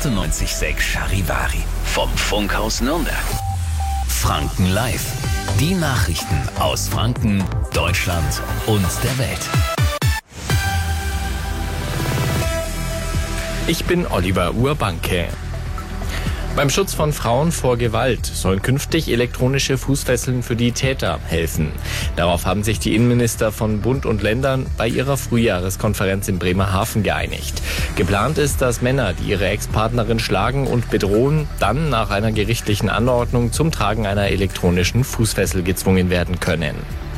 98,6 Charivari. Vom Funkhaus Nürnberg. Franken Live. Die Nachrichten aus Franken, Deutschland und der Welt. Ich bin Oliver Urbanke. Beim Schutz von Frauen vor Gewalt sollen künftig elektronische Fußfesseln für die Täter helfen. Darauf haben sich die Innenminister von Bund und Ländern bei ihrer Frühjahreskonferenz in Bremerhaven geeinigt. Geplant ist, dass Männer, die ihre Ex-Partnerin schlagen und bedrohen, dann nach einer gerichtlichen Anordnung zum Tragen einer elektronischen Fußfessel gezwungen werden können.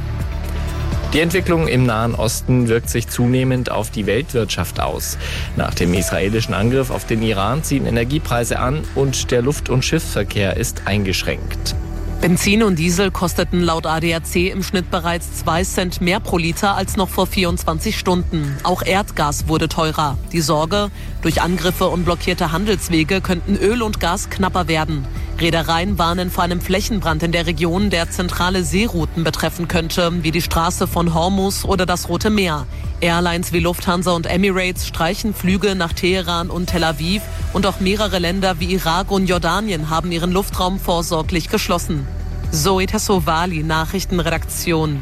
Die Entwicklung im Nahen Osten wirkt sich zunehmend auf die Weltwirtschaft aus. Nach dem israelischen Angriff auf den Iran ziehen Energiepreise an und der Luft- und Schiffsverkehr ist eingeschränkt. Benzin und Diesel kosteten laut ADAC im Schnitt bereits 2 Cent mehr pro Liter als noch vor 24 Stunden. Auch Erdgas wurde teurer. Die Sorge: durch Angriffe und blockierte Handelswege könnten Öl und Gas knapper werden. Reedereien warnen vor einem Flächenbrand in der Region, der zentrale Seerouten betreffen könnte, wie die Straße von Hormuz oder das Rote Meer. Airlines wie Lufthansa und Emirates streichen Flüge nach Teheran und Tel Aviv und auch mehrere Länder wie Irak und Jordanien haben ihren Luftraum vorsorglich geschlossen. Zoe Tassovali, Nachrichtenredaktion.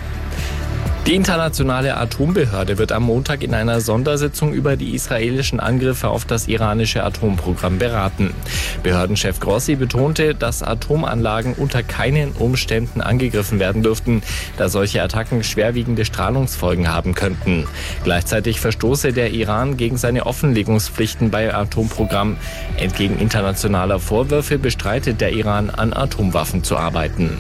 Die internationale Atombehörde wird am Montag in einer Sondersitzung über die israelischen Angriffe auf das iranische Atomprogramm beraten. Behördenchef Grossi betonte, dass Atomanlagen unter keinen Umständen angegriffen werden dürften, da solche Attacken schwerwiegende Strahlungsfolgen haben könnten. Gleichzeitig verstoße der Iran gegen seine Offenlegungspflichten bei Atomprogramm. Entgegen internationaler Vorwürfe bestreitet der Iran, an Atomwaffen zu arbeiten.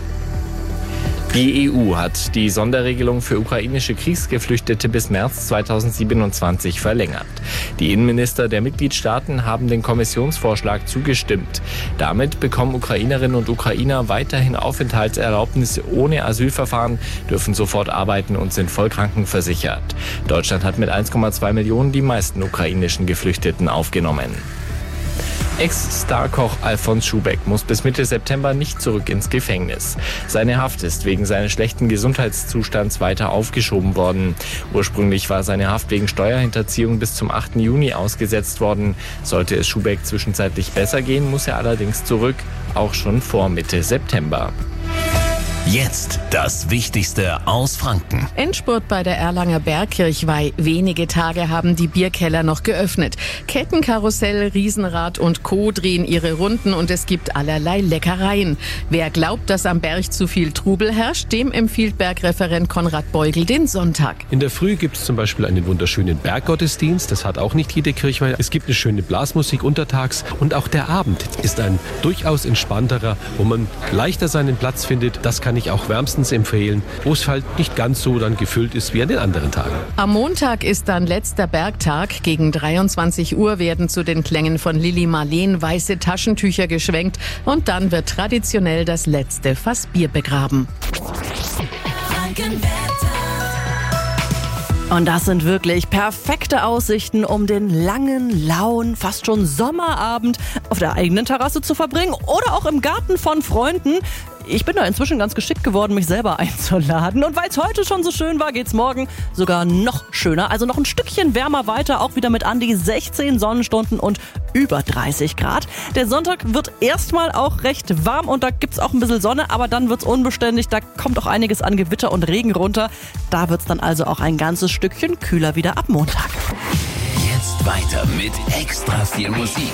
Die EU hat die Sonderregelung für ukrainische Kriegsgeflüchtete bis März 2027 verlängert. Die Innenminister der Mitgliedstaaten haben den Kommissionsvorschlag zugestimmt. Damit bekommen Ukrainerinnen und Ukrainer weiterhin Aufenthaltserlaubnisse ohne Asylverfahren, dürfen sofort arbeiten und sind voll krankenversichert. Deutschland hat mit 1,2 Millionen die meisten ukrainischen Geflüchteten aufgenommen. Ex-Starkoch Alfons Schubeck muss bis Mitte September nicht zurück ins Gefängnis. Seine Haft ist wegen seines schlechten Gesundheitszustands weiter aufgeschoben worden. Ursprünglich war seine Haft wegen Steuerhinterziehung bis zum 8. Juni ausgesetzt worden. Sollte es Schubeck zwischenzeitlich besser gehen, muss er allerdings zurück, auch schon vor Mitte September. Jetzt das Wichtigste aus Franken. Endspurt bei der Erlanger Bergkirchweih. Wenige Tage haben die Bierkeller noch geöffnet. Kettenkarussell, Riesenrad und Co. drehen ihre Runden und es gibt allerlei Leckereien. Wer glaubt, dass am Berg zu viel Trubel herrscht, dem empfiehlt Bergreferent Konrad Beugel den Sonntag. In der Früh gibt es zum Beispiel einen wunderschönen Berggottesdienst. Das hat auch nicht jede Kirchweih. Es gibt eine schöne Blasmusik untertags und auch der Abend ist ein durchaus entspannterer, wo man leichter seinen Platz findet. Das kann ich auch wärmstens empfehlen, wo es halt nicht ganz so dann gefüllt ist wie an den anderen Tagen. Am Montag ist dann letzter Bergtag. Gegen 23 Uhr werden zu den Klängen von Lili Marleen weiße Taschentücher geschwenkt und dann wird traditionell das letzte Fass Bier begraben. Und das sind wirklich perfekte Aussichten, um den langen, lauen, fast schon Sommerabend auf der eigenen Terrasse zu verbringen oder auch im Garten von Freunden. Ich bin da inzwischen ganz geschickt geworden, mich selber einzuladen. Und weil es heute schon so schön war, geht's morgen sogar noch schöner. Also noch ein Stückchen wärmer weiter, auch wieder mit an die 16 Sonnenstunden und über 30 Grad. Der Sonntag wird erstmal auch recht warm und da gibt's auch ein bisschen Sonne, aber dann wird's unbeständig. Da kommt auch einiges an Gewitter und Regen runter. Da wird's dann also auch ein ganzes Stückchen kühler wieder ab Montag. Jetzt weiter mit extra viel Musik.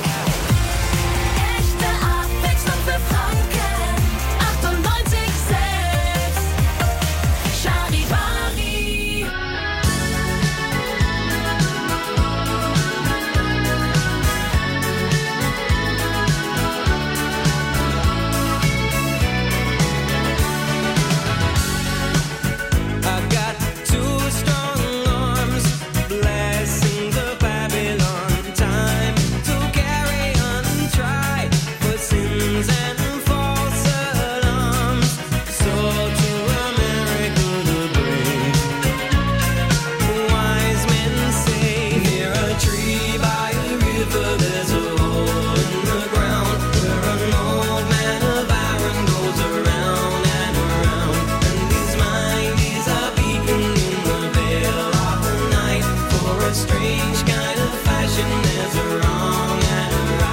Strange kind of fashion, there's a wrong and a right.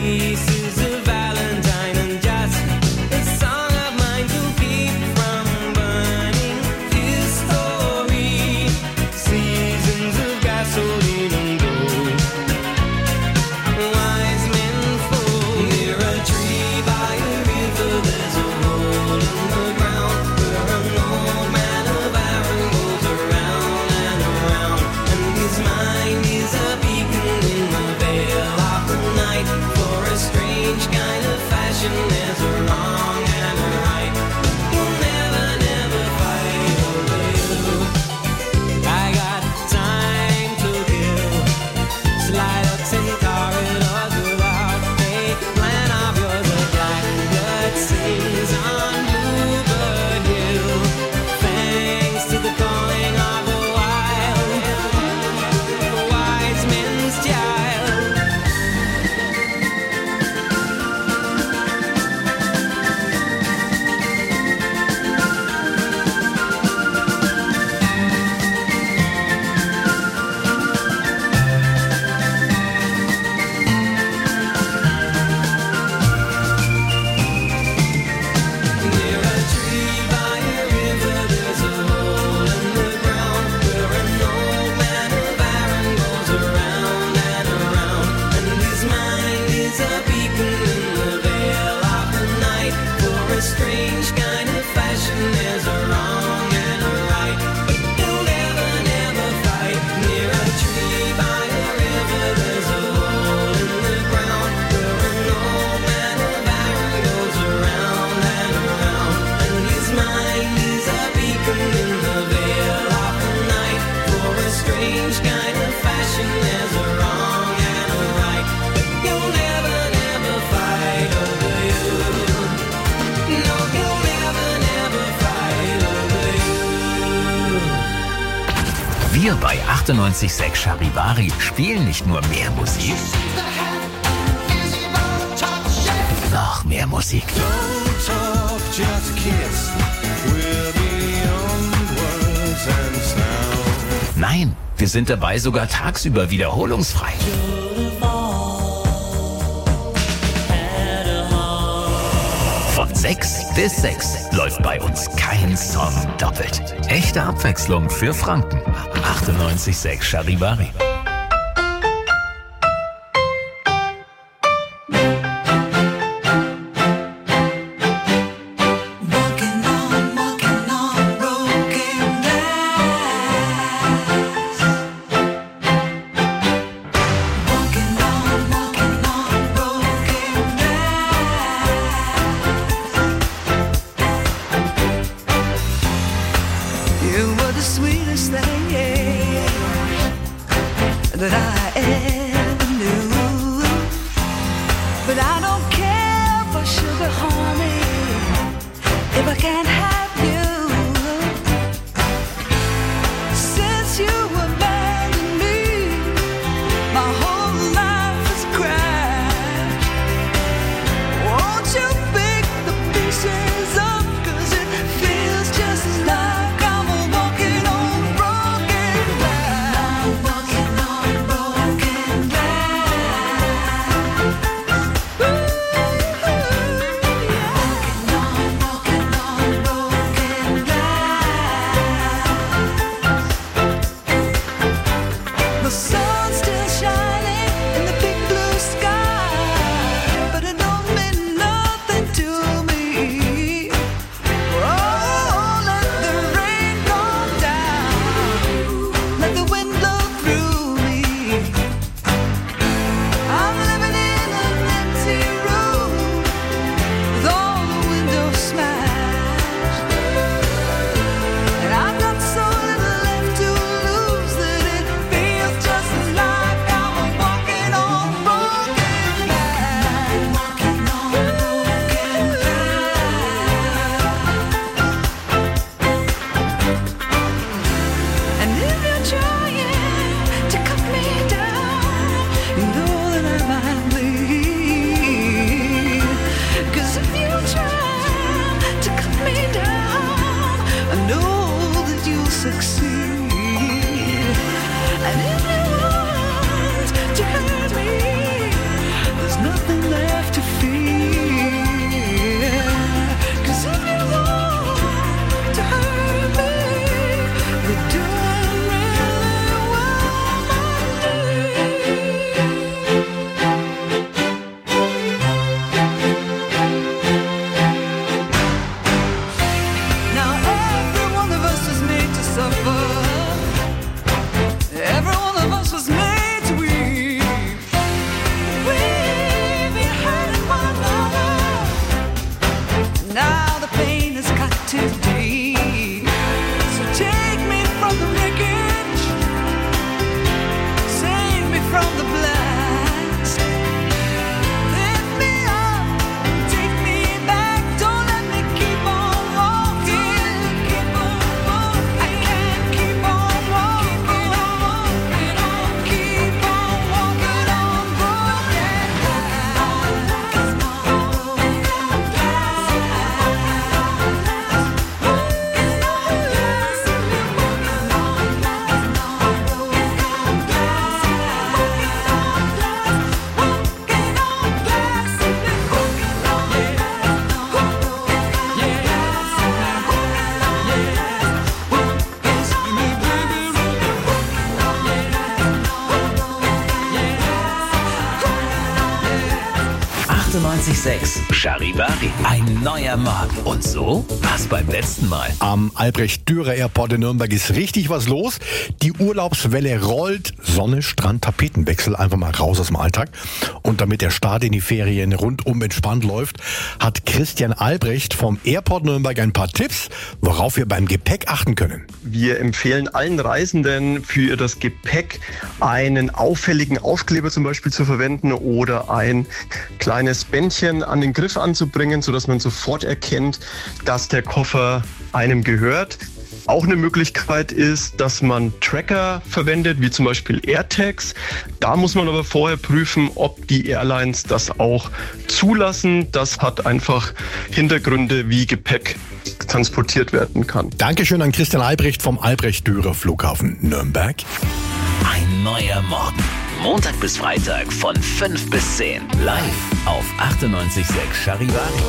Pieces of Valentine and just a song of mine to keep from burning his story. Seasons of gasoline and gold. Wise men fall near a tree by a river. There's a hole in the ground where an old man of iron goes around and around, and his mind is a beacon in the veil of the night. For a strange kind of fashion, there's a wrong and a right. You'll never, never fight over you. I got time to kill. Slide ups in corridors without a plan of yours. A blackbird sings on Bluebird Hill, thanks to the calling of the wild, the wise men's child. Near a tree by a river, there's a hole in the ground where an old man of iron goes around and around, and his mind is a beacon in the veil of the night. For a strange kind of fashion, there's a wrong and a right, but they'll never, never fight. Near a tree by a river, there's a hole in the ground where an old man of iron goes around and around, and his mind is a beacon in the veil of the night. For a strange kind of fashion, there's a wrong and a right, but you'll never, never fight over you. No, you'll never, never fight over you. Wir bei 98.6 Charivari spielen nicht nur mehr Musik, noch mehr Musik. Don't talk, just kiss. We're beyond words and sound. Nein, wir sind dabei sogar tagsüber wiederholungsfrei. Von 6 bis 6 läuft bei uns kein Song doppelt. Echte Abwechslung für Franken. 98.6 Charivari. You were the sweetest thing, yeah, that I ever knew. But I don't care for sugar, honey, if I can't have you. Since you abandoned me, my whole life has crashed. Won't you pick the pieces up, 'cause it feels just like I'm walking on broken glass. Walking on broken glass. Ooh, yeah. Walking on broken 98.6 Charivari. Ein neuer Morgen. Und so war's beim letzten Mal. Am Albrecht-Dürer Airport in Nürnberg ist richtig was los. Die Urlaubswelle rollt. Sonne, Strand, Tapetenwechsel, einfach mal raus aus dem Alltag. Und damit der Start in die Ferien rundum entspannt läuft, hat Christian Albrecht vom Airport Nürnberg ein paar Tipps, worauf wir beim Gepäck achten können. Wir empfehlen allen Reisenden für das Gepäck einen auffälligen Aufkleber zum Beispiel zu verwenden oder ein kleines Bändchen an den Griff anzubringen, sodass man sofort erkennt, dass der Koffer einem gehört. Auch eine Möglichkeit ist, dass man Tracker verwendet, wie zum Beispiel AirTags. Da muss man aber vorher prüfen, ob die Airlines das auch zulassen. Das hat einfach Hintergründe, wie Gepäck transportiert werden kann. Dankeschön an Christian Albrecht vom Albrecht-Dürer Flughafen Nürnberg. Ein neuer Morgen. Montag bis Freitag von 5 bis 10. Live auf 98.6 Charivari.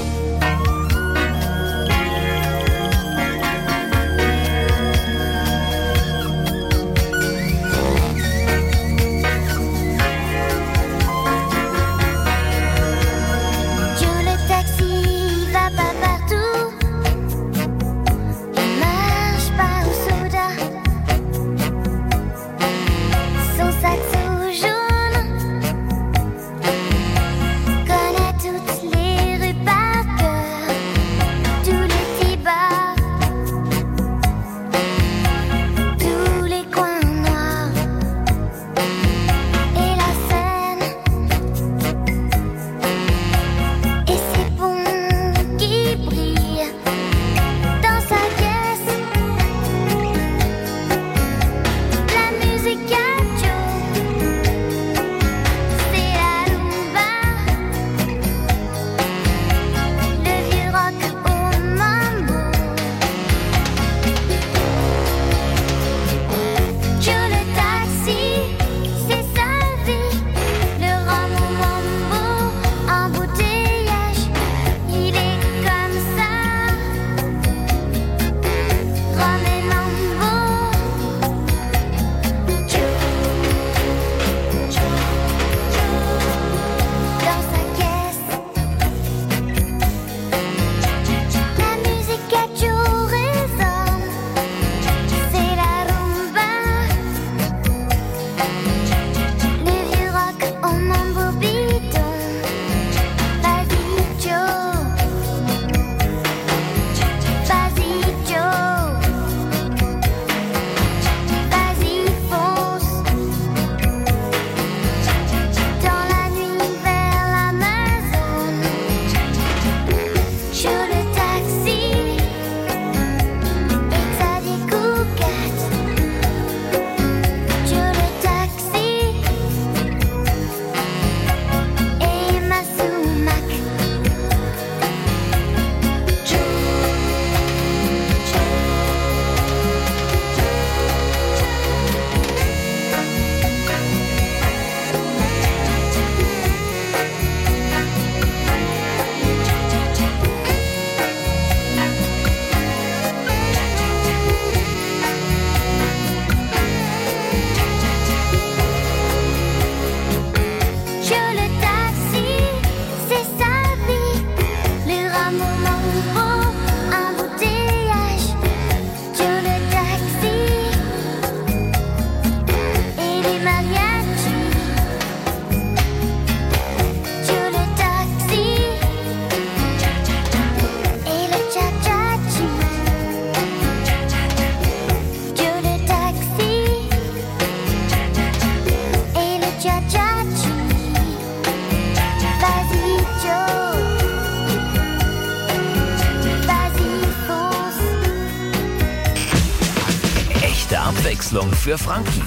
Abwechslung für Franken.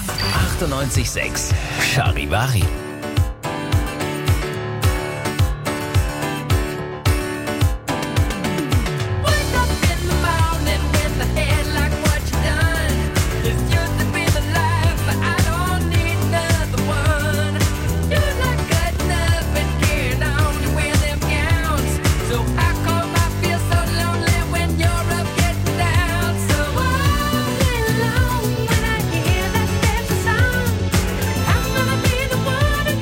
98.6 Charivari. Wanna be the one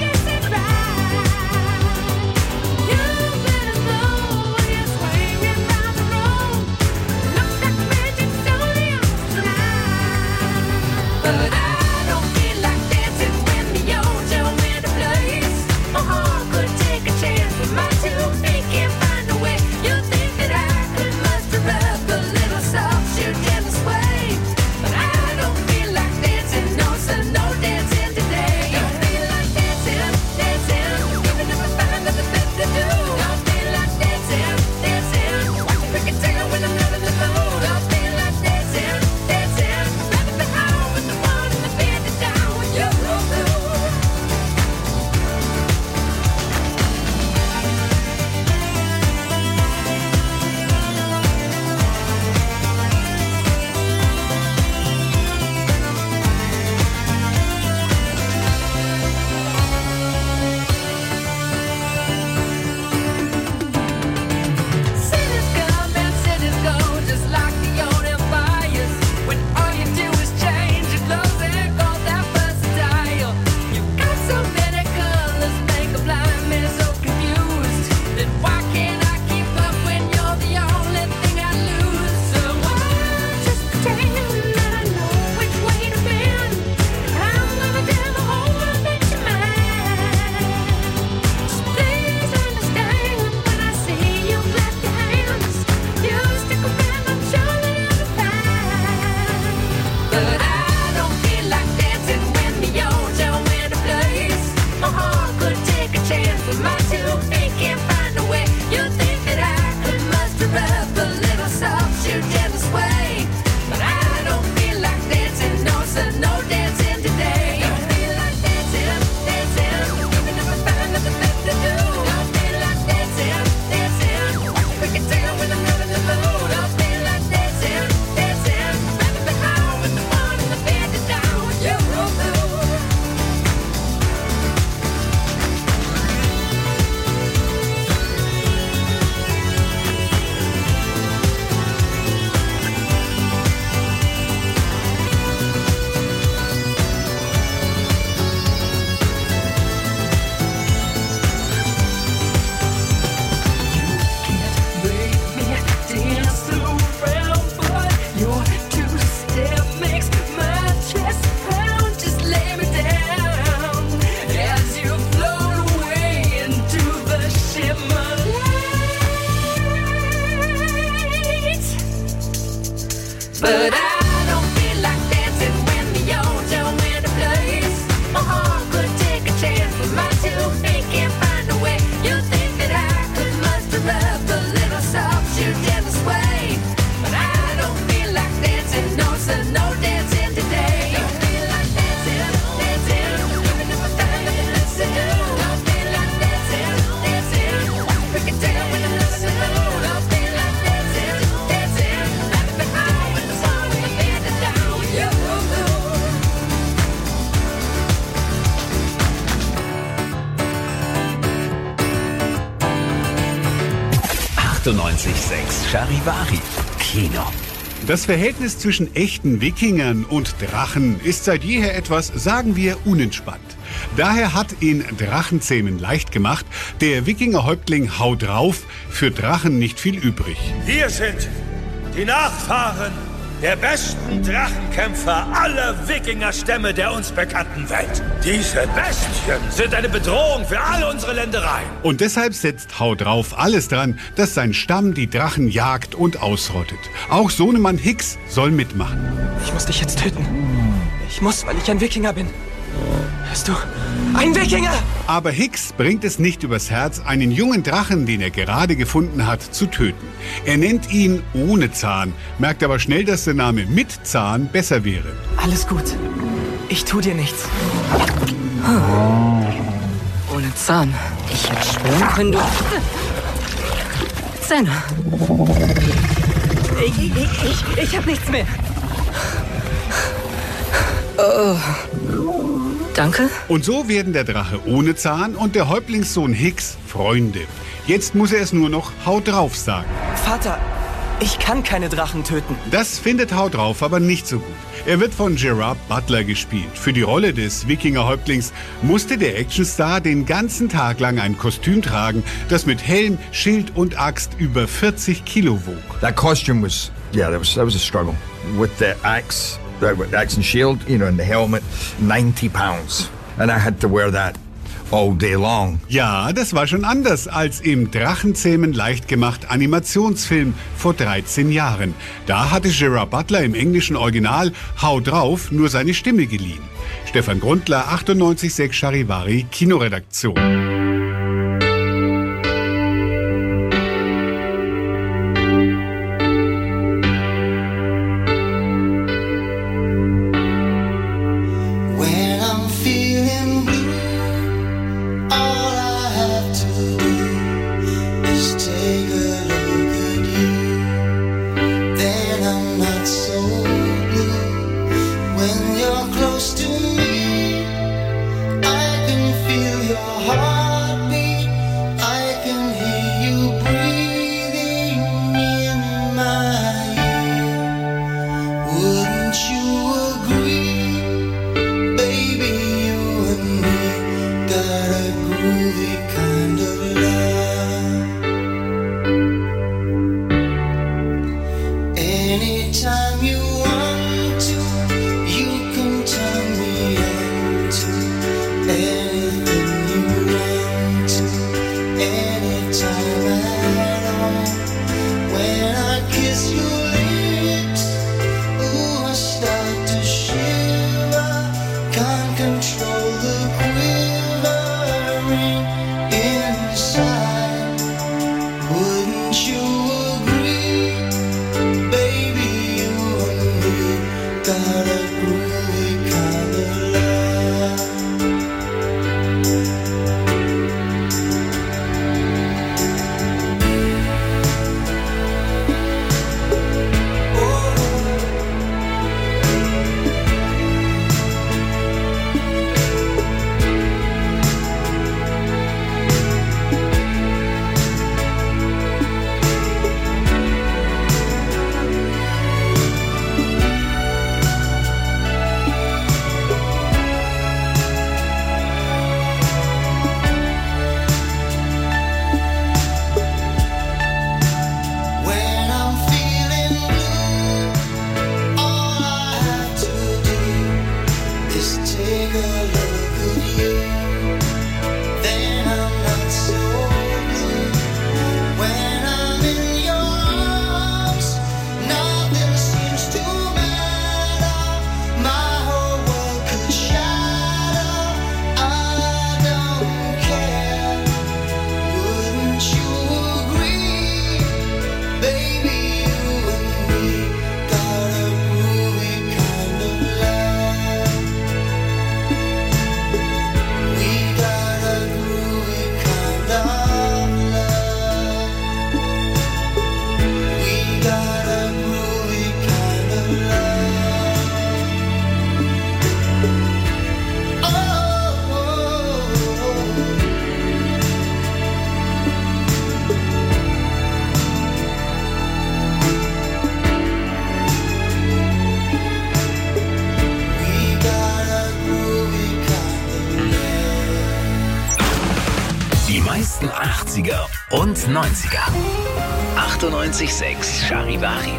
98,6 Charivari. Kino. Das Verhältnis zwischen echten Wikingern und Drachen ist seit jeher etwas, sagen wir, unentspannt. Daher hat in Drachenzähmen leicht gemacht der Wikingerhäuptling Hau drauf für Drachen nicht viel übrig. Wir sind die Nachfahren der besten Drachenkämpfer aller Wikingerstämme der uns bekannten Welt. Diese Bestien sind eine Bedrohung für all unsere Ländereien. Und deshalb setzt Hau drauf alles dran, dass sein Stamm die Drachen jagt und ausrottet. Auch Sohnemann Hicks soll mitmachen. Ich muss dich jetzt töten. Ich muss, weil ich ein Wikinger bin. Bist du ein Wikinger? Aber Hicks bringt es nicht übers Herz, einen jungen Drachen, den er gerade gefunden hat, zu töten. Er nennt ihn ohne Zahn, merkt aber schnell, dass der Name mit Zahn besser wäre. Alles gut. Ich tu dir nichts. Ohne Zahn. Ich hätte schwören können, du... Zähne. Ich hab nichts mehr. Oh. Danke. Und so werden der Drache ohne Zahn und der Häuptlingssohn Hicks Freunde. Jetzt muss er es nur noch Hau drauf sagen. Vater, ich kann keine Drachen töten. Das findet Hau drauf aber nicht so gut. Er wird von Gerard Butler gespielt. Für die Rolle des Wikingerhäuptlings musste der Actionstar den ganzen Tag lang ein Kostüm tragen, das mit Helm, Schild und Axt über 40 Kilo wog. That costume was, that was a struggle. With the axe and shield, and the helmet, 90 pounds. And I had to wear that all day long. Ja, das war schon anders als im Drachenzähmen leicht gemacht Animationsfilm vor 13 Jahren. Da hatte Gerard Butler im englischen Original Hau drauf nur seine Stimme geliehen. Stefan Grundler, 98,6 Charivari, Kinoredaktion. When you're close to me, I can feel your heart. und 90er. 98.6 Charivari.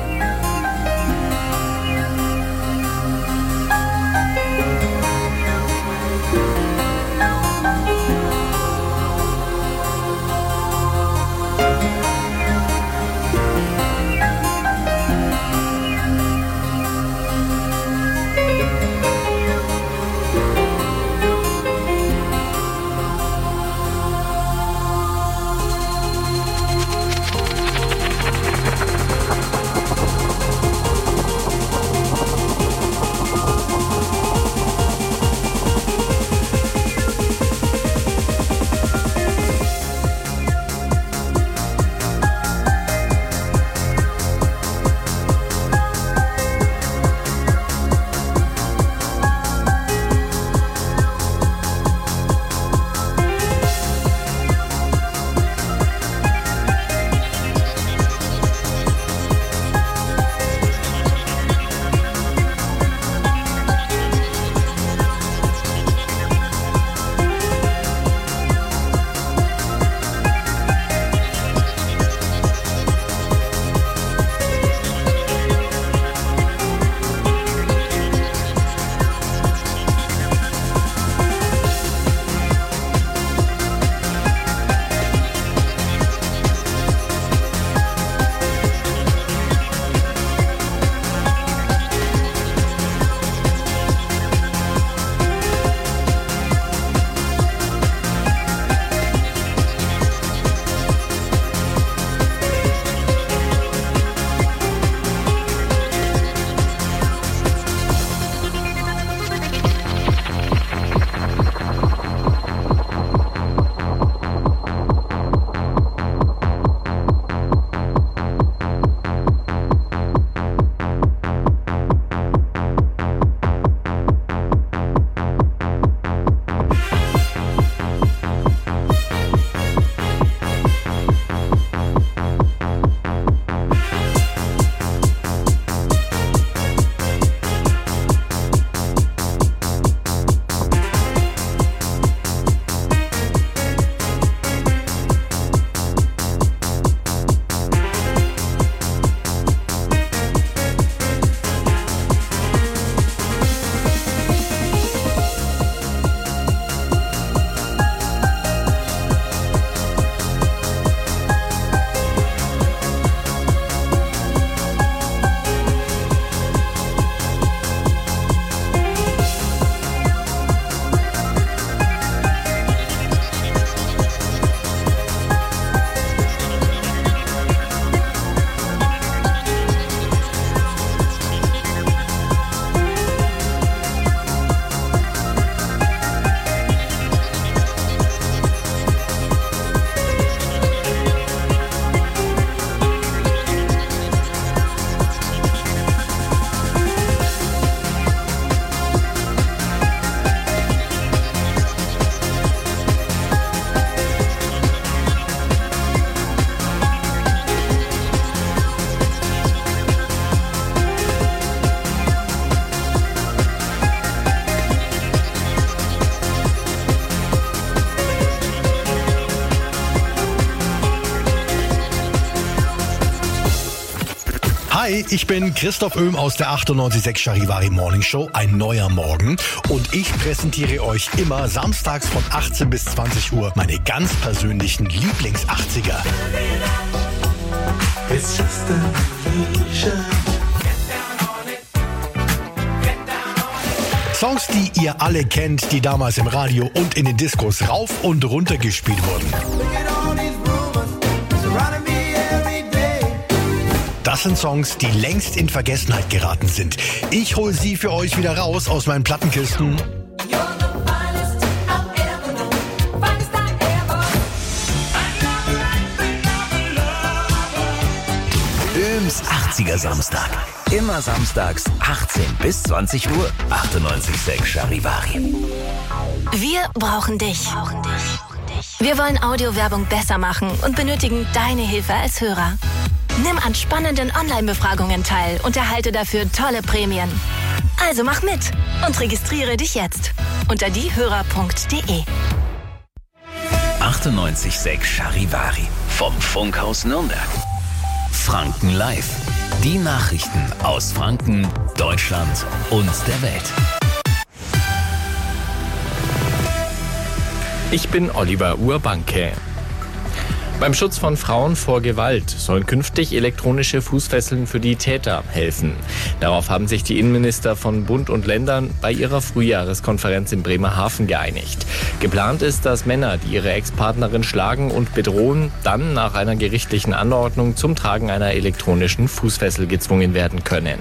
Hi, ich bin Christoph Öhm aus der 98.6 Charivari Morning Show, ein neuer Morgen. Und ich präsentiere euch immer samstags von 18 bis 20 Uhr meine ganz persönlichen Lieblings-80er. Songs, die ihr alle kennt, die damals im Radio und in den Diskos rauf und runter gespielt wurden. Das sind Songs, die längst in Vergessenheit geraten sind. Ich hole sie für euch wieder raus aus meinen Plattenkisten. Öhms 80er Samstag. Immer samstags 18 bis 20 Uhr. 98.6 Charivari. Wir brauchen dich. Wir wollen Audiowerbung besser machen und benötigen deine Hilfe als Hörer. Nimm an spannenden Online-Befragungen teil und erhalte dafür tolle Prämien. Also mach mit und registriere dich jetzt unter diehörer.de. 98.6 Charivari. vom Funkhaus Nürnberg. Franken Live. Die Nachrichten aus Franken, Deutschland und der Welt. Ich bin Oliver Urbanke. Beim Schutz von Frauen vor Gewalt sollen künftig elektronische Fußfesseln für die Täter helfen. Darauf haben sich die Innenminister von Bund und Ländern bei ihrer Frühjahreskonferenz in Bremerhaven geeinigt. Geplant ist, dass Männer, die ihre Ex-Partnerin schlagen und bedrohen, dann nach einer gerichtlichen Anordnung zum Tragen einer elektronischen Fußfessel gezwungen werden können.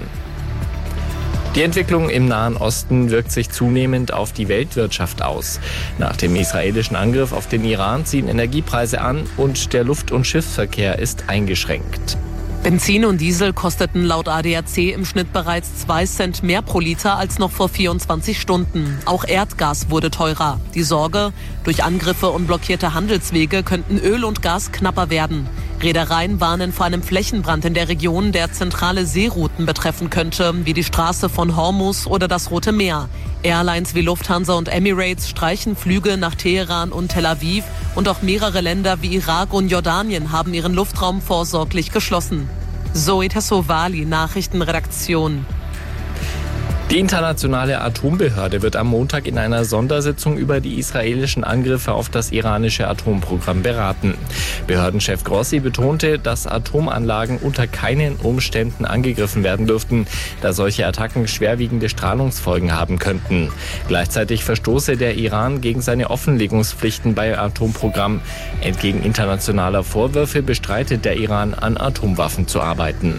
Die Entwicklung im Nahen Osten wirkt sich zunehmend auf die Weltwirtschaft aus. Nach dem israelischen Angriff auf den Iran ziehen Energiepreise an und der Luft- und Schiffsverkehr ist eingeschränkt. Benzin und Diesel kosteten laut ADAC im Schnitt bereits 2 Cent mehr pro Liter als noch vor 24 Stunden. Auch Erdgas wurde teurer. Die Sorge, durch Angriffe und blockierte Handelswege könnten Öl und Gas knapper werden. Reedereien warnen vor einem Flächenbrand in der Region, der zentrale Seerouten betreffen könnte, wie die Straße von Hormuz oder das Rote Meer. Airlines wie Lufthansa und Emirates streichen Flüge nach Teheran und Tel Aviv und auch mehrere Länder wie Irak und Jordanien haben ihren Luftraum vorsorglich geschlossen. Zoe Tassovali, Nachrichtenredaktion. Die internationale Atombehörde wird am Montag in einer Sondersitzung über die israelischen Angriffe auf das iranische Atomprogramm beraten. Behördenchef Grossi betonte, dass Atomanlagen unter keinen Umständen angegriffen werden dürften, da solche Attacken schwerwiegende Strahlungsfolgen haben könnten. Gleichzeitig verstoße der Iran gegen seine Offenlegungspflichten beim Atomprogramm. Entgegen internationaler Vorwürfe bestreitet der Iran, an Atomwaffen zu arbeiten.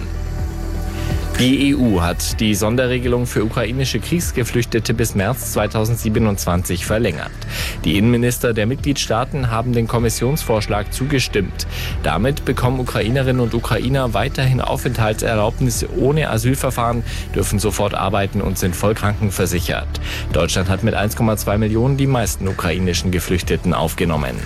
Die EU hat die Sonderregelung für ukrainische Kriegsgeflüchtete bis März 2027 verlängert. Die Innenminister der Mitgliedstaaten haben den Kommissionsvorschlag zugestimmt. Damit bekommen Ukrainerinnen und Ukrainer weiterhin Aufenthaltserlaubnisse ohne Asylverfahren, dürfen sofort arbeiten und sind voll krankenversichert. Deutschland hat mit 1,2 Millionen die meisten ukrainischen Geflüchteten aufgenommen.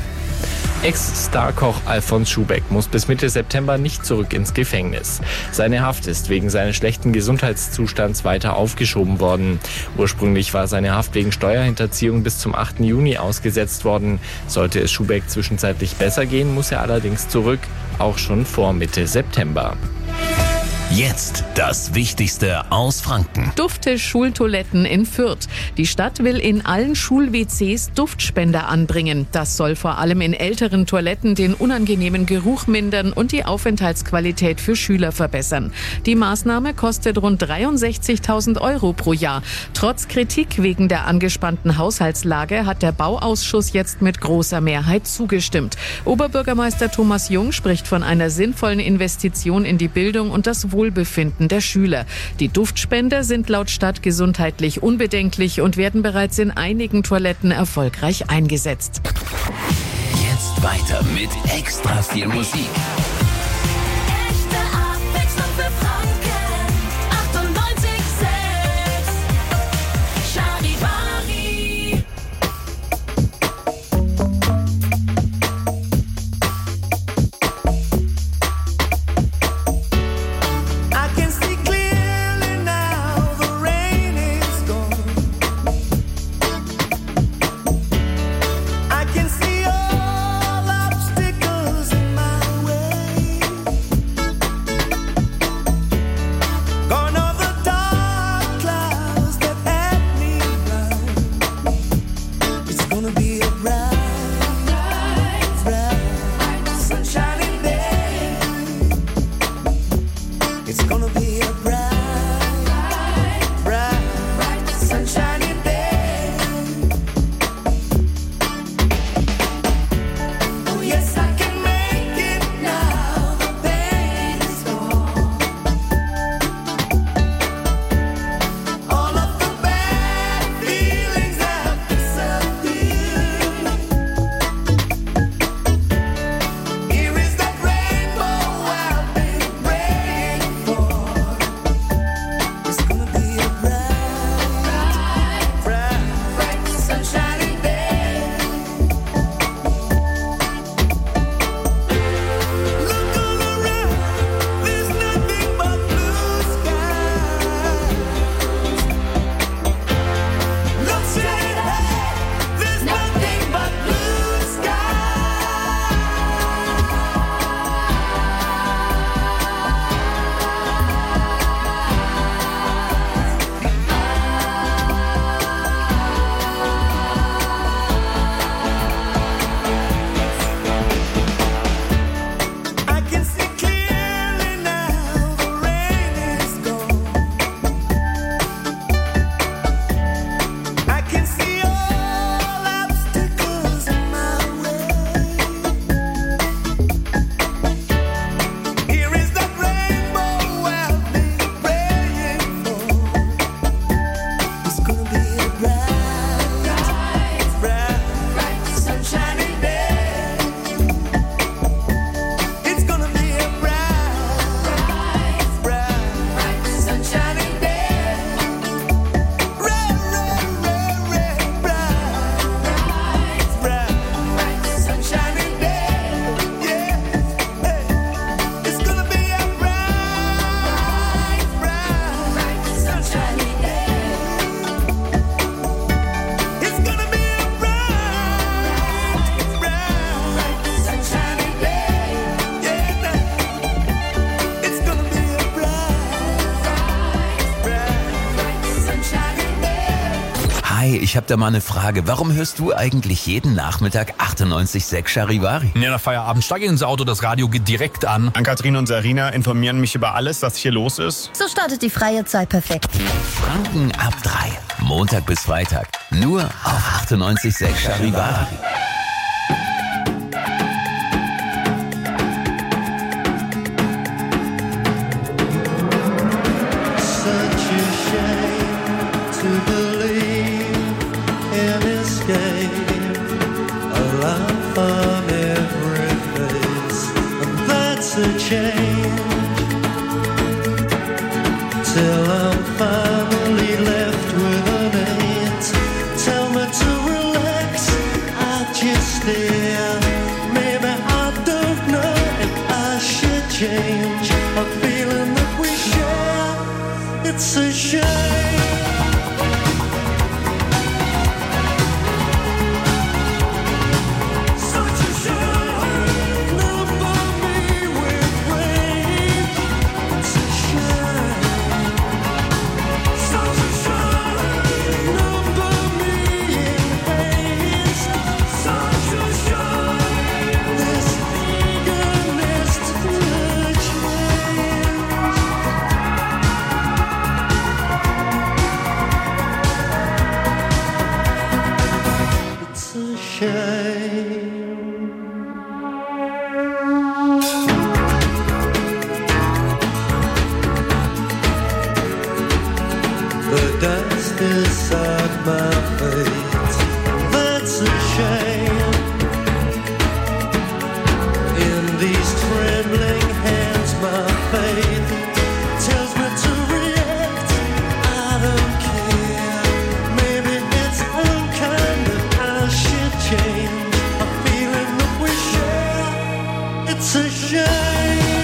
Ex-Starkoch Alfons Schubeck muss bis Mitte September nicht zurück ins Gefängnis. Seine Haft ist wegen seines schlechten Gesundheitszustands weiter aufgeschoben worden. Ursprünglich war seine Haft wegen Steuerhinterziehung bis zum 8. Juni ausgesetzt worden. Sollte es Schubeck zwischenzeitlich besser gehen, muss er allerdings zurück, auch schon vor Mitte September. Jetzt das Wichtigste aus Franken. Dufte Schultoiletten in Fürth. Die Stadt will in allen Schul-WCs Duftspender anbringen. Das soll vor allem in älteren Toiletten den unangenehmen Geruch mindern und die Aufenthaltsqualität für Schüler verbessern. Die Maßnahme kostet rund 63.000 € pro Jahr. Trotz Kritik wegen der angespannten Haushaltslage hat der Bauausschuss jetzt mit großer Mehrheit zugestimmt. Oberbürgermeister Thomas Jung spricht von einer sinnvollen Investition in die Bildung und das Wohlbefinden der Schüler. Die Duftspender sind laut Stadt gesundheitlich unbedenklich und werden bereits in einigen Toiletten erfolgreich eingesetzt. Jetzt weiter mit extra viel Musik. Echte Abwechslung für Franken. 98,6. Charivari. I can see clearly now, the rain is gone. I can see all obstacles in my way. ich habe da mal eine Frage. Warum hörst du eigentlich jeden Nachmittag 98.6 Charivari? Ja, nach Feierabend steige ich ins Auto, das Radio geht direkt an. Ann-Kathrin und Sarina informieren mich über alles, was hier los ist. So startet die freie Zeit perfekt. Franken ab 3. Montag bis Freitag. Nur auf 98.6 Charivari. Till I'm finally left with an eight. Tell me to relax, I just stare. Maybe I don't know if I should change a feeling that we share. It's a shame. The dust inside my face, that's a shame. In these trembling hands, my faith tells me to react. I don't care. Maybe it's unkind that I should change a feeling that we share. It's a shame.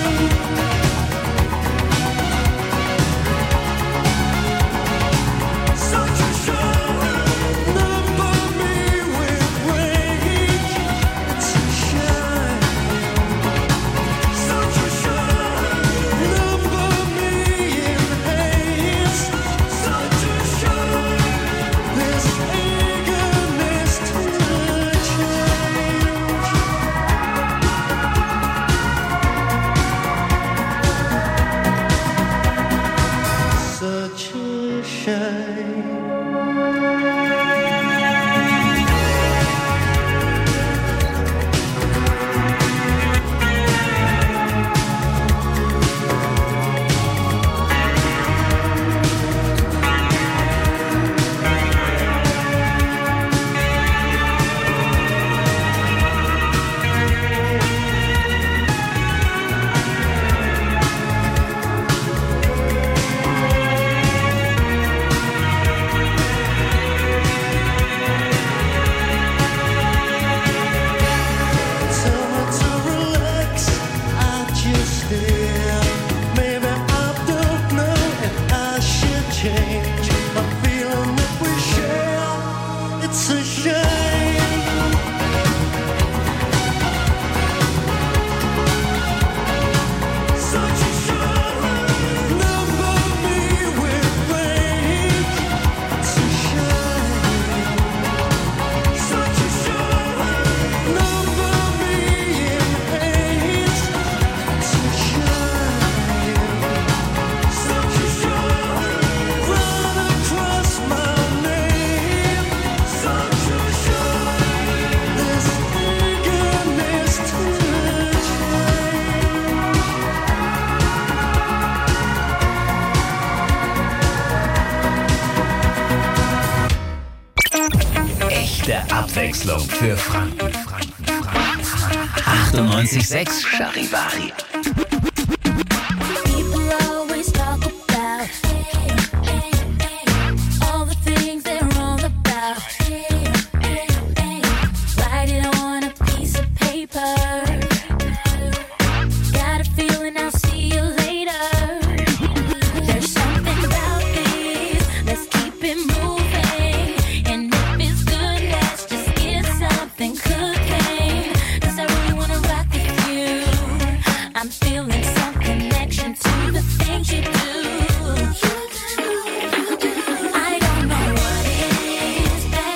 Abwechslung für Franken. 98.6 Charivari. Connection to the things you do. I don't know what it is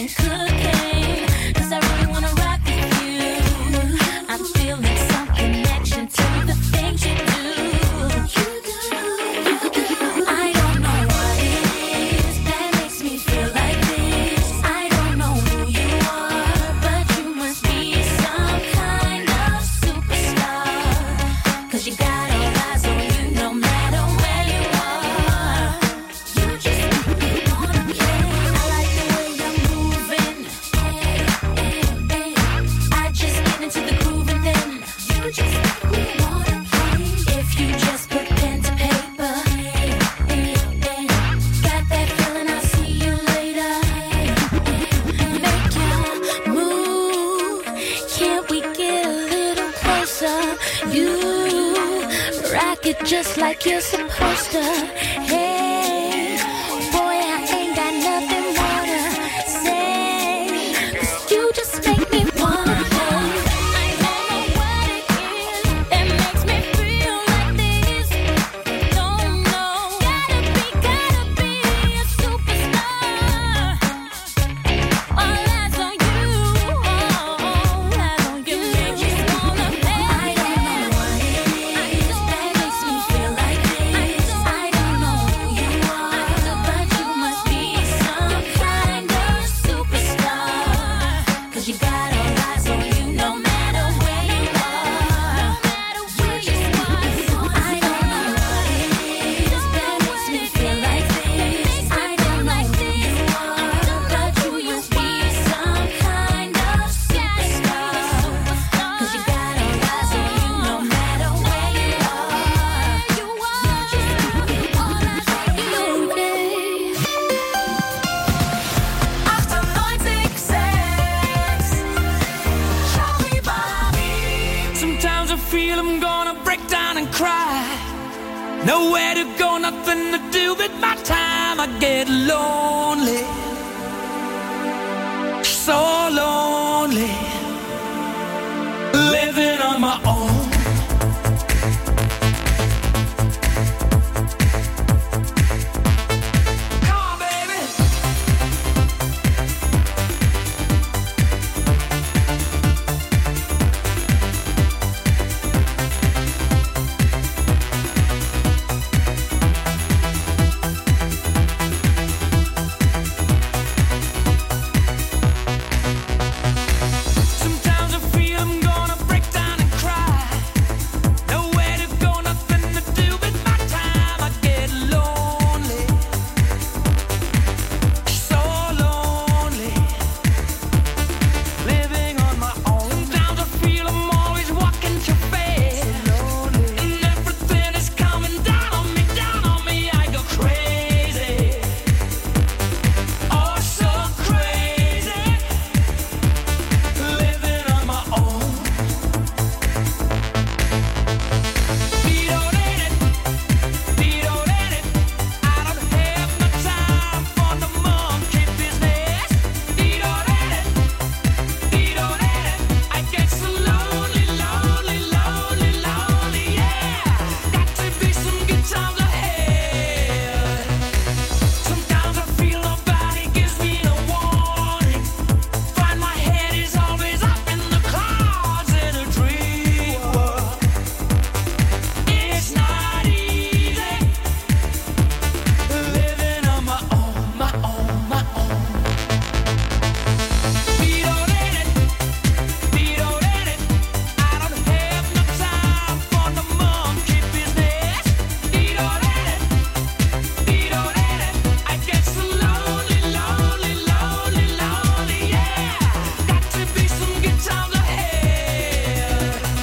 some cooking, 'cause I really wanna rock with you. I'm feeling some connection to the things you do. I don't know what it is that makes me feel like this. I don't know who you are, but you must be some kind of superstar. 'Cause you got all eyes on you no matter where you are. You just make me wanna play. I like the way you're moving. I just get into the groove and then you just make me wanna play. If you just put pen to paper, got that feeling, I'll see you later. Make your move. Can't we get a little closer? You rock it just like you're supposed to. Hey, boy, I ain't got nothing more to say, 'cause you just make me wanna play. I don't know what it is that makes me feel like this. Don't know. Gotta be a superstar. All eyes on you. All eyes on you. You just wanna play. I don't know what it is that makes me feel like this. I don't know who you are, but you must be some kind of superstar. 'Cause you got all eyes on you no matter where you are. You just want some. I don't know what it is that makes me feel like this. I don't know who you are, but you must be some kind of superstar. 'Cause you got all eyes on you no matter where you are. You just want all eyes on you. 98.6 Charivari. Sometimes I feel I'm gonna break down and cry. Nowhere to go, nothing to do with my time. I get lonely, so lonely, living on my own. Come on, baby. Sometimes I feel I'm gonna break down and cry. Nowhere to go, nothing to do with my time. I get lonely, so lonely, living on my own. Sometimes I feel I'm always walking too fast, and everything is coming down on me, I go crazy, oh so crazy, living on my own. I don't have no time for no monkey business. I get so lonely, lonely, lonely, lonely, yeah. Got to be some good times ahead. Sometimes I feel nobody gives me no warning. Find my head is always up in the clouds in a dream world. It's not easy living on my own, my own, my own. I don't have no time for no monkey business. I get so lonely, lonely, lonely, lonely, yeah. Got to be some good times ahead.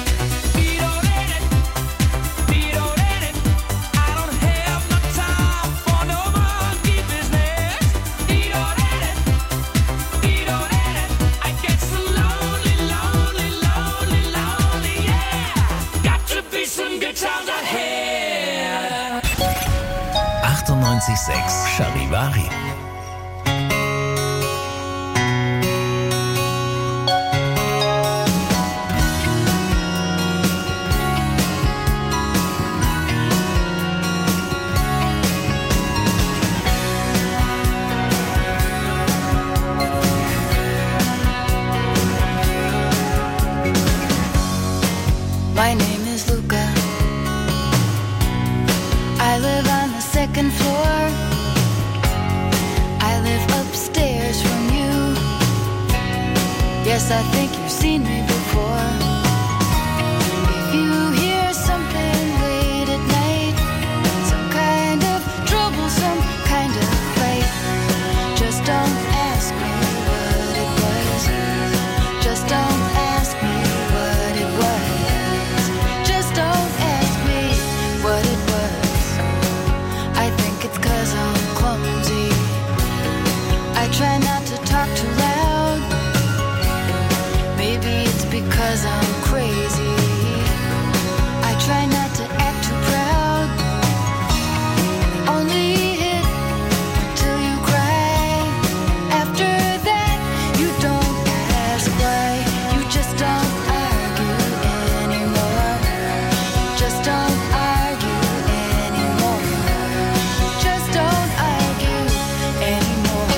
I don't have no time for no monkey business. I get so lonely, lonely, lonely, lonely, yeah. Got to be some good times ahead. 98.6 Charivari. Yes, I think you've seen me before. If you hear something late at night, some kind of trouble, some kind of fight, just don't ask me what it was. Just don't ask me what it was. Just don't ask me what it was. I think it's 'cause I'm clumsy. I try not to talk too loud. Maybe it's because I'm crazy. I try not to act too proud. Only hit until you cry. After that, you don't ask why. You just don't argue anymore. Just don't argue anymore. Just don't argue anymore.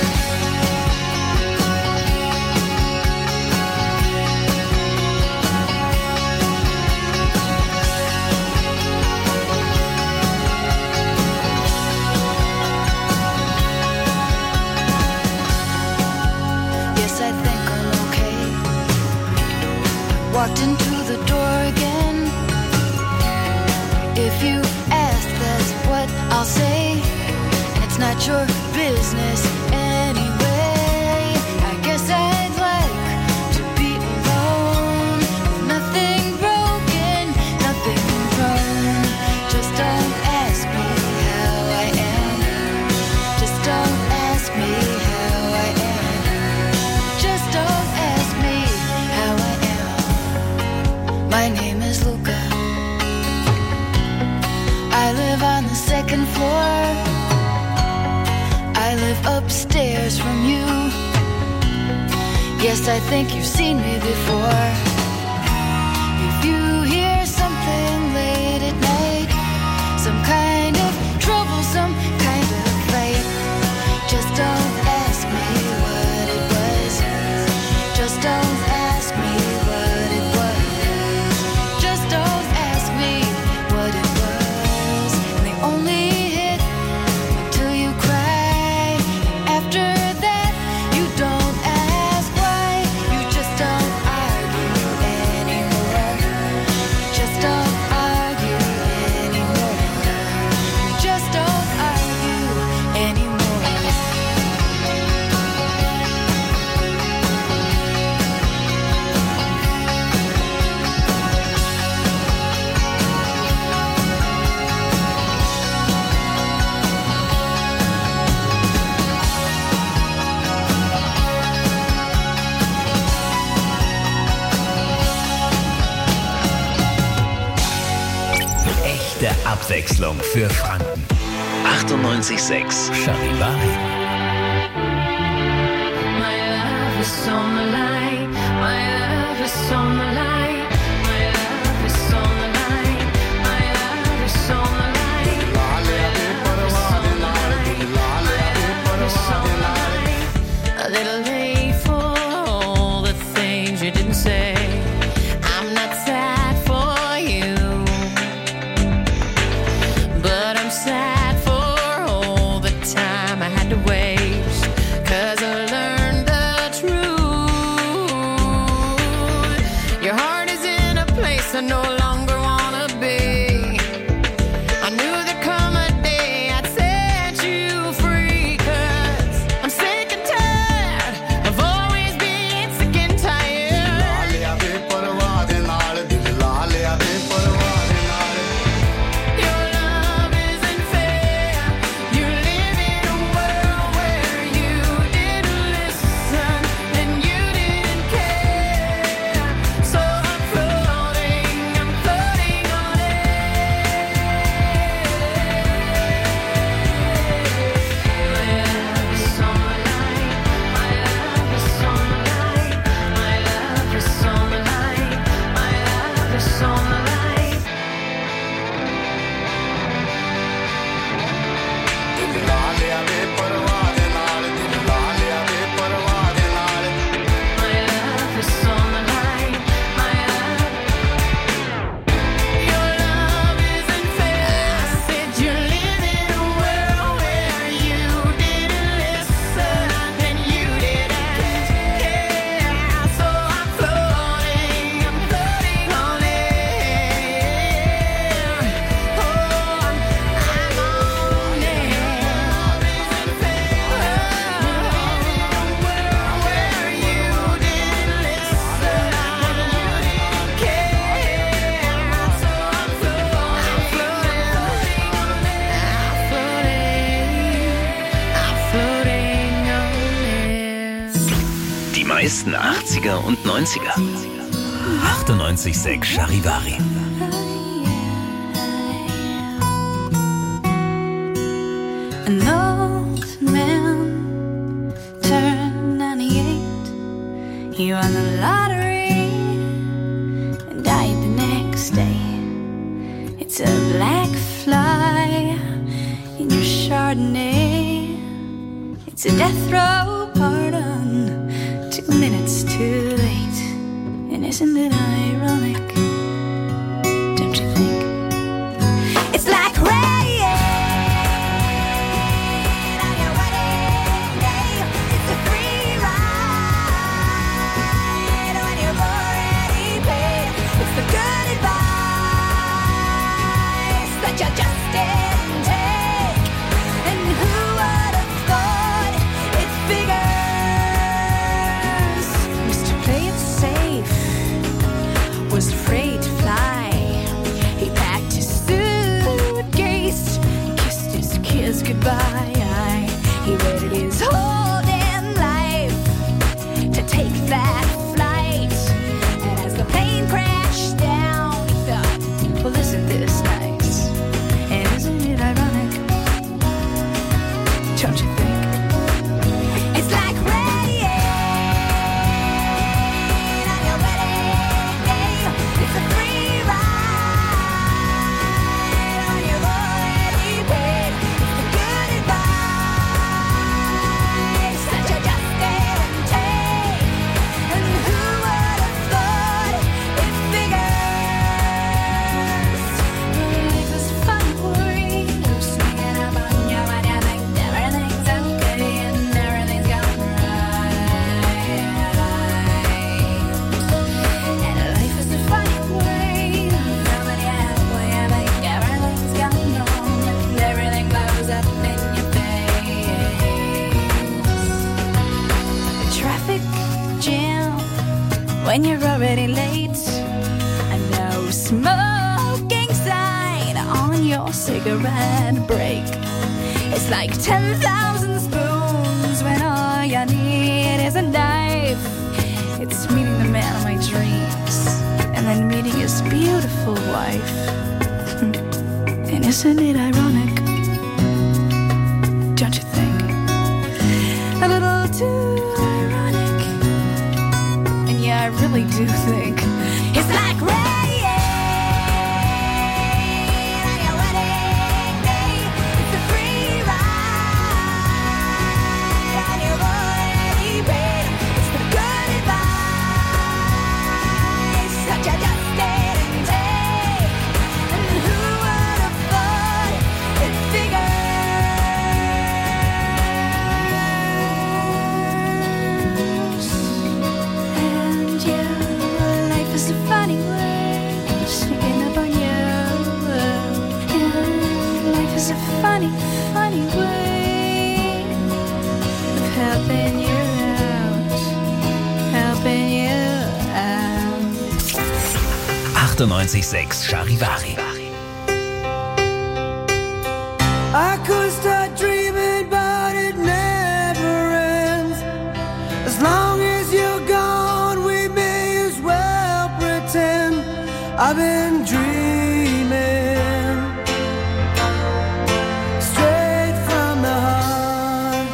Yes, I think I'm okay. Walked into the door again. If you ask, that's what I'll say. And it's not your business anyway. I guess I'd like to be alone. Nothing broken, nothing wrong. Just don't ask me how I am. Just don't ask me how I am. Just don't ask me how I am. My name is Luca. I live on the second floor. I live upstairs from you. Yes, I think you've seen me before. If you hear something late at night, some kind of trouble, some kind of fight, just don't ask me what it was. Just don't ask me what it was. Just don't ask me what it was. And they only hit until you cry. After that, you don't ask why. You just don't argue anymore. Just don't argue anymore. You just don't argue anymore. Echte Abwechslung für Franken. 98,6 Charivari. My love is on the line. My love is on the line. My love is on the line. My love is on the line. My love is on the line. My love is on the line. A little late for all the things you didn't say. I'm not sad for you, but I'm sad for all the time I had to waste. 'Cause I learned the truth. besten 80er und 90er. 98,6 Charivari. An old man turned 98. He won the lottery and died the next day. It's a black fly in your Chardonnay. It's a death row pardon, 2 minutes too late. And isn't it ironic? Don't you think? It's like rain on your wedding day. It's a free ride when you've already paid. It's the good advice that you just didn't take. And who would have thought it figures? Mr. Play It Safe was afraid to fly. He packed his suitcase, kissed his kids goodbye. He waited his whole damn life to take that flight. And as the plane crashed down, he thought, well, isn't this nice? And isn't it ironic? Don't you think? It's like rain on your wedding day. It's a free ride when you've already paid. It's the good advice that you just didn't take. And who would have thought it figures? Life is fun for you, swinging up on you when you think everything's okay and everything's gone right. And life is a funny way, coming halfway, I think everything's gone wrong and everything blows up in your face. A traffic jam when you're already late. A no smoking sign on your cigarette break. It's like 10,000 spoons when all you need is a knife. It's meeting the man of my dreams and then meeting his beautiful wife. And isn't it ironic? Don't you think? A little too ironic. And yeah, I really do think it's like rain on your wedding day. It's a free ride when you've already paid. It's the good advice that you just didn't take. And who would have thought it figures? And yeah, life is a funny way, sneaking up on you. Yeah, life is a funny, funny way of helping you out, helping you out. 98,6 Charivari. I could start dreaming, but it never ends. As long as you're gone, we may as well pretend I've been dreaming straight from the heart.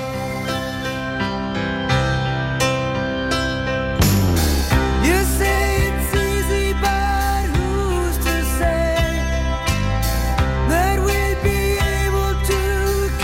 You say it's easy, but who's to say that we'd be able to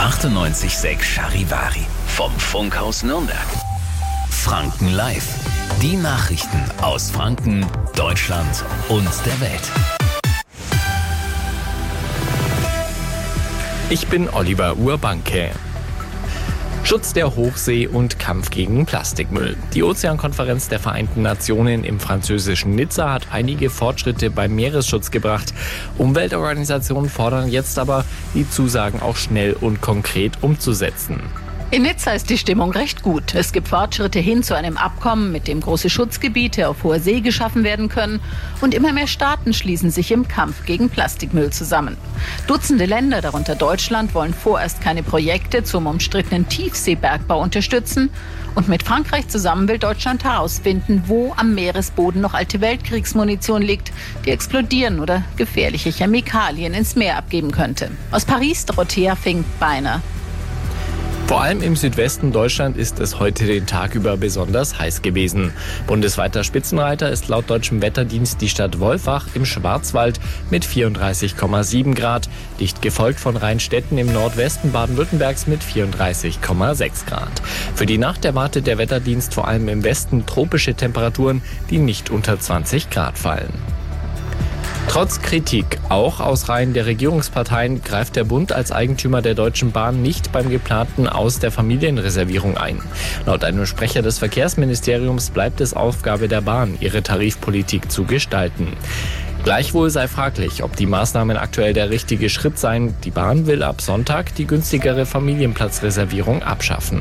98,6 Charivari vom Funkhaus Nürnberg. Franken Live. Die Nachrichten aus Franken, Deutschland und der Welt. Ich bin Oliver Urbanke. Schutz der Hochsee und Kampf gegen Plastikmüll. Die Ozeankonferenz der Vereinten Nationen im französischen Nizza hat einige Fortschritte beim Meeresschutz gebracht. Umweltorganisationen fordern jetzt aber, die Zusagen auch schnell und konkret umzusetzen. In Nizza ist die Stimmung recht gut. Es gibt Fortschritte hin zu einem Abkommen, mit dem große Schutzgebiete auf hoher See geschaffen werden können. Und immer mehr Staaten schließen sich im Kampf gegen Plastikmüll zusammen. Dutzende Länder, darunter Deutschland, wollen vorerst keine Projekte zum umstrittenen Tiefseebergbau unterstützen. Und mit Frankreich zusammen will Deutschland herausfinden, wo am Meeresboden noch alte Weltkriegsmunition liegt, die explodieren oder gefährliche Chemikalien ins Meer abgeben könnte. Aus Paris, Dorothea Fink-Beiner. Vor allem im Südwesten Deutschland ist es heute den Tag über besonders heiß gewesen. Bundesweiter Spitzenreiter ist laut deutschem Wetterdienst die Stadt Wolfach im Schwarzwald mit 34,7 Grad, dicht gefolgt von Rheinstetten im Nordwesten Baden-Württembergs mit 34,6 Grad. Für die Nacht erwartet der Wetterdienst vor allem im Westen tropische Temperaturen, die nicht unter 20 Grad fallen. Trotz Kritik, auch aus Reihen der Regierungsparteien, greift der Bund als Eigentümer der Deutschen Bahn nicht beim geplanten Aus der Familienreservierung ein. Laut einem Sprecher des Verkehrsministeriums bleibt es Aufgabe der Bahn, ihre Tarifpolitik zu gestalten. Gleichwohl sei fraglich, ob die Maßnahmen aktuell der richtige Schritt seien. Die Bahn will ab Sonntag die günstigere Familienplatzreservierung abschaffen.